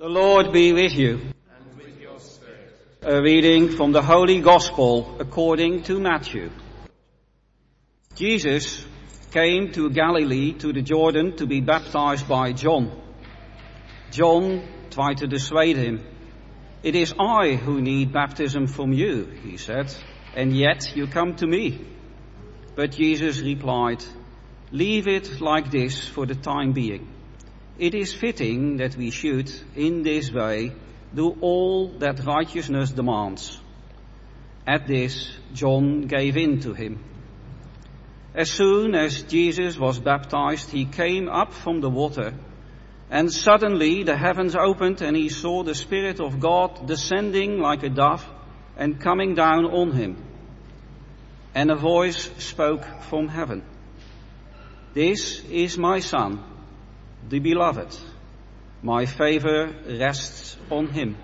The Lord be with you. And with your spirit. A reading from the Holy Gospel according to Matthew. Jesus came to Galilee, to the Jordan, to be baptized by John. John tried to dissuade him. "It is I who need baptism from you," he said, "and yet you come to me." But Jesus replied, "Leave it like this for the time being. It is fitting that we should, in this way, do all that righteousness demands." At this, John gave in to him. As soon as Jesus was baptized, he came up from the water, and suddenly the heavens opened, and he saw the Spirit of God descending like a dove and coming down on him. And a voice spoke from heaven, "This is my Son, the Beloved. My favor rests on him."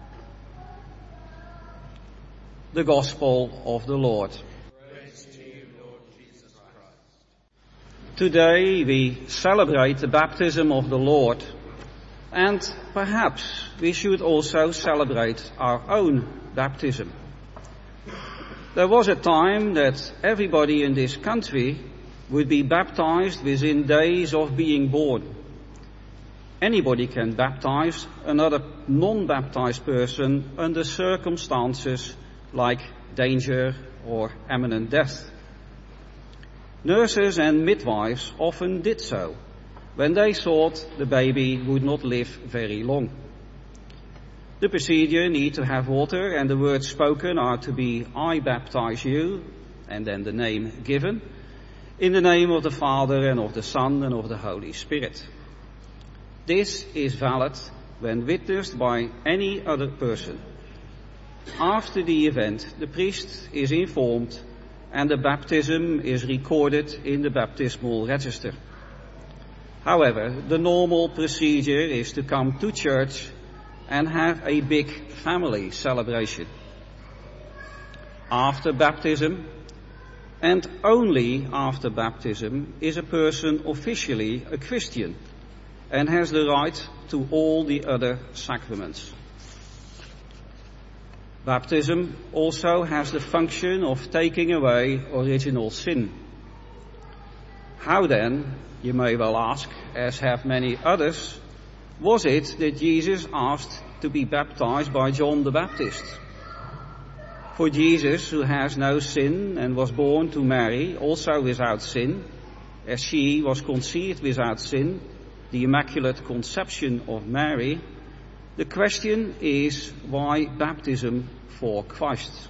The Gospel of the Lord. Praise to you, Lord Jesus Christ. Today we celebrate the baptism of the Lord, and perhaps we should also celebrate our own baptism. There was a time that everybody in this country would be baptized within days of being born. Anybody can baptize another non-baptized person under circumstances like danger or imminent death. Nurses and midwives often did so when they thought the baby would not live very long. The procedure needs to have water, and the words spoken are to be, "I baptize you," and then the name given, "in the name of the Father and of the Son and of the Holy Spirit." This is valid when witnessed by any other person. After the event, the priest is informed and the baptism is recorded in the baptismal register. However, the normal procedure is to come to church and have a big family celebration. After baptism, and only after baptism, is a person officially a Christian and has the right to all the other sacraments. Baptism also has the function of taking away original sin. How then, you may well ask, as have many others, was it that Jesus asked to be baptized by John the Baptist? For Jesus, who has no sin and was born to Mary, also without sin, as she was conceived without sin, the Immaculate Conception of Mary, the question is, why baptism for Christ?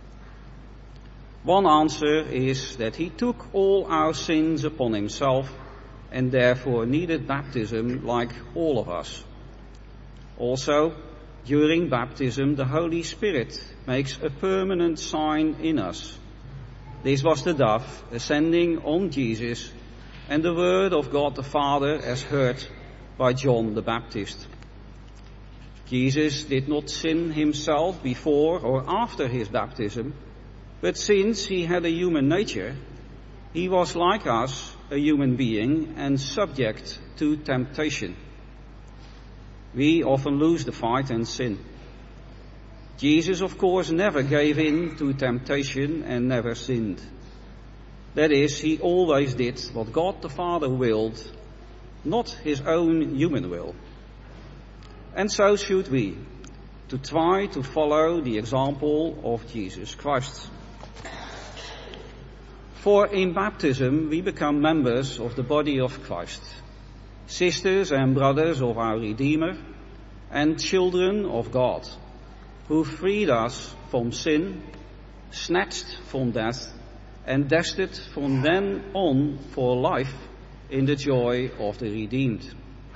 One answer is that he took all our sins upon himself and therefore needed baptism like all of us. Also, during baptism, the Holy Spirit makes a permanent sign in us. This was the dove ascending on Jesus and the word of God the Father as heard by John the Baptist. Jesus did not sin himself before or after his baptism, but since he had a human nature, he was like us, a human being, and subject to temptation. We often lose the fight and sin. Jesus, of course, never gave in to temptation and never sinned. That is, he always did what God the Father willed, not his own human will. And so should we, to try to follow the example of Jesus Christ. For in baptism we become members of the body of Christ, sisters and brothers of our Redeemer, and children of God, who freed us from sin, snatched from death, and destined from then on for life in the joy of the redeemed.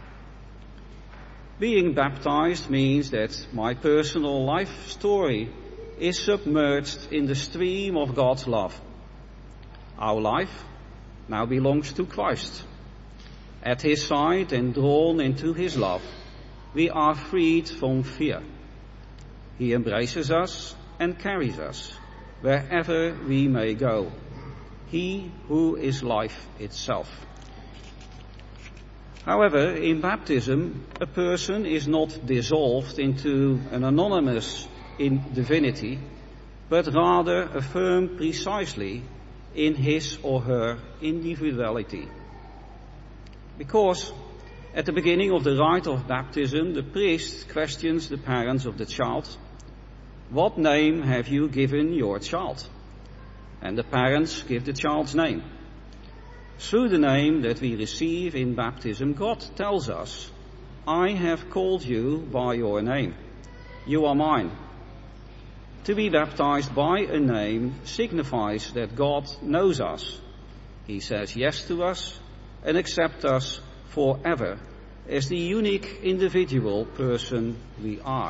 Being baptized means that my personal life story is submerged in the stream of God's love. Our life now belongs to Christ. At his side and drawn into his love, we are freed from fear. He embraces us and carries us wherever we may go. He who is life itself. However, in baptism, a person is not dissolved into an anonymous divinity, but rather affirmed precisely in his or her individuality. Because at the beginning of the rite of baptism, the priest questions the parents of the child, "What name have you given your child?" And the parents give the child's name. Through the name that we receive in baptism, God tells us, "I have called you by your name. You are mine." To be baptized by a name signifies that God knows us. He says yes to us and accepts us forever as the unique individual person we are.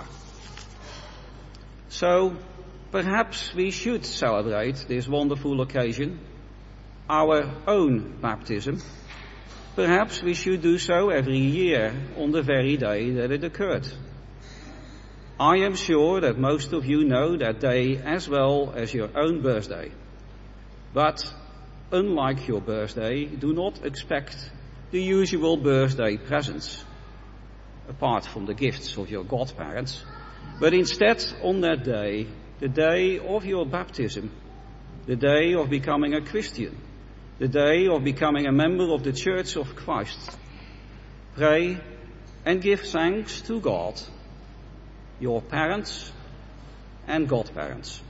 So, perhaps we should celebrate this wonderful occasion, our own baptism. Perhaps we should do so every year on the very day that it occurred. I am sure that most of you know that day as well as your own birthday. But, unlike your birthday, do not expect the usual birthday presents, apart from the gifts of your godparents, but instead on that day, the day of your baptism, the day of becoming a Christian, the day of becoming a member of the Church of Christ, pray and give thanks to God, your parents and godparents.